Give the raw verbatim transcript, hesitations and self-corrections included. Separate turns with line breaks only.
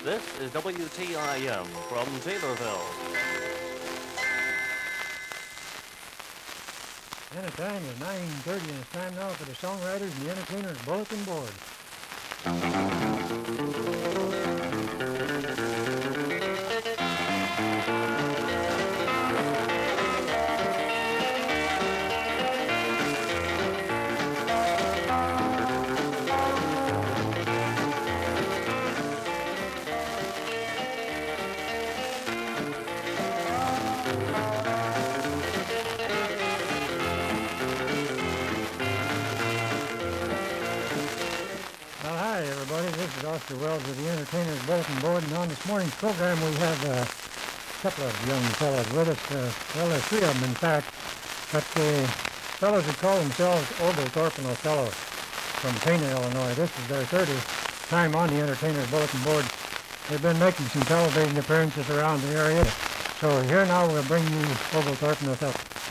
This is W T I M from Taylorville.
And the time is nine thirty, and it's time now for the Songwriters and the Entertainers Bulletin Board. Oscar Wells with the Entertainers Bulletin Board, and on this morning's program we have uh, a couple of young fellows with us. Uh, well, there's three of them, in fact, but the fellows who call themselves Oglethorpe and Othello from Pana, Illinois. This is their thirtieth time on the Entertainers Bulletin Board. They've been making some television appearances around the area. So here now we'll bring you Oglethorpe and Othello.